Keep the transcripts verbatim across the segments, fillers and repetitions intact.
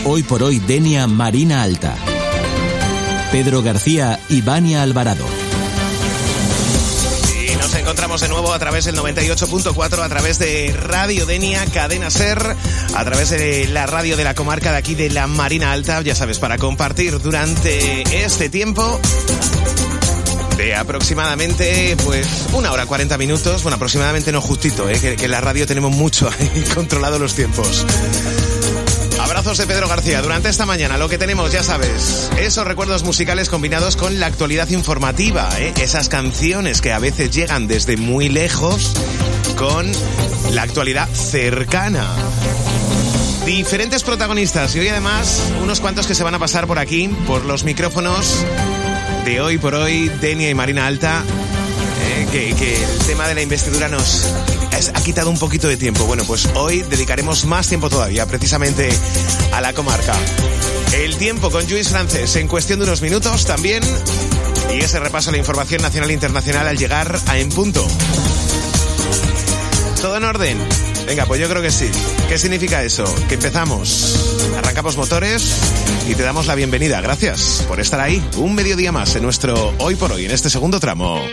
Hoy por hoy Denia Marina Alta. Pedro García y Vania Alvarado. Y nos encontramos de nuevo a través del noventa y ocho punto cuatro, a través de Radio Denia, Cadena Ser, a través de la radio de la comarca de aquí de la Marina Alta, ya sabes, para compartir durante este tiempo de aproximadamente, pues, una hora cuarenta minutos. Bueno, aproximadamente no justito, ¿eh? que, que en la radio tenemos mucho ahí controlado los tiempos. Abrazos de Pedro García. Durante esta mañana lo que tenemos, ya sabes, esos recuerdos musicales combinados con la actualidad informativa, ¿eh? Esas canciones que a veces llegan desde muy lejos con la actualidad cercana. Diferentes protagonistas y hoy además unos cuantos que se van a pasar por aquí, por los micrófonos de Hoy por Hoy, Denia y Marina Alta, eh, que, que el tema de la investidura nos ha quitado un poquito de tiempo. Bueno, pues hoy dedicaremos más tiempo todavía precisamente a la comarca. El tiempo con Lluís Francés en cuestión de unos minutos también, y ese repaso a la información nacional e internacional al llegar a En Punto. ¿Todo en orden? Venga, pues yo creo que sí. ¿Qué significa eso? Que empezamos, arrancamos motores y te damos la bienvenida. Gracias por estar ahí un mediodía más en nuestro Hoy por Hoy, en este segundo tramo.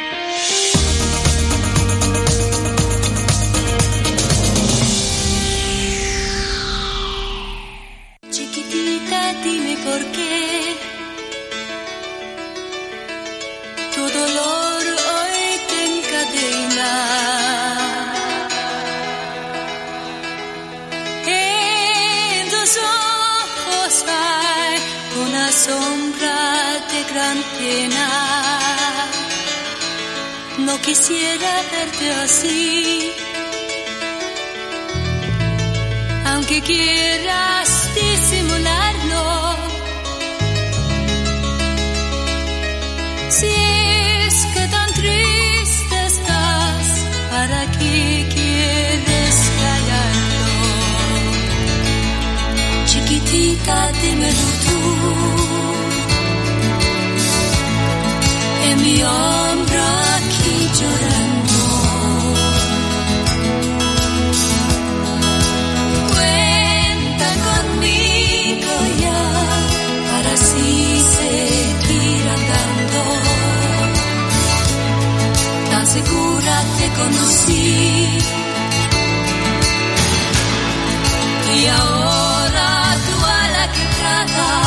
Chiquitita, dime por qué tu dolor hoy te encadena. Una sombra de gran pena. No quisiera verte así, aunque quieras disimularlo. Si es que tan triste estás, ¿para qué quieres callarlo? Chiquitita, dímelo tú, en mi hombro aquí llorando. Cuenta conmigo ya, para así seguir andando. Tan segura te conocí, y ahora tú a la quebrada.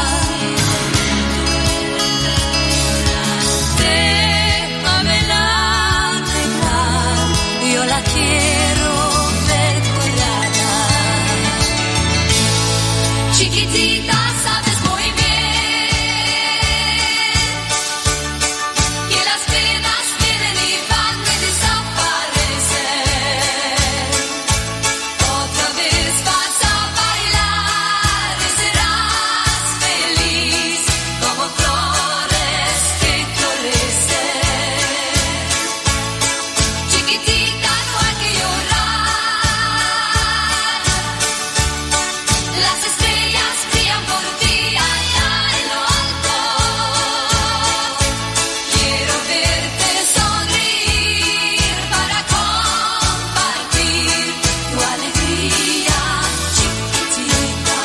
Quiero ver colada. Chiquitita, sabes muy bien que las penas vienen y van a desaparecer. Otra vez vas a bailar y serás feliz como flores que florecen. Chiquitita, las estrellas brillan por ti allá en lo alto. Quiero verte sonreír para compartir tu alegría, chiquitita.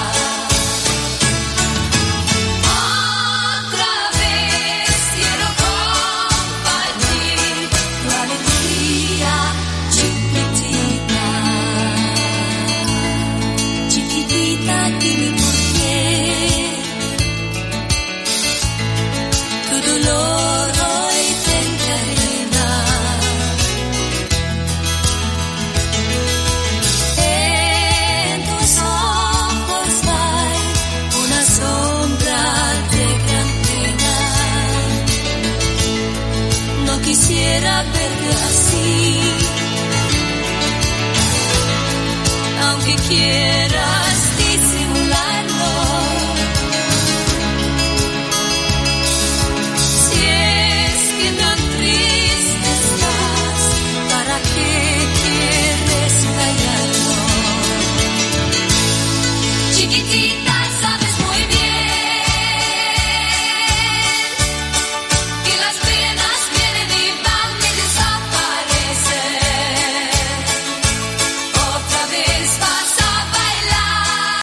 Otra vez quiero compartir tu alegría, chiquitita. Chiquitita, dime por qué tu dolor hoy te encadena. En tus ojos hay una sombra de gran pena. No quisiera verte así, aunque quieras disimularlo. Si es que tan triste estás, ¿para qué quieres callarlo? Chiquitita,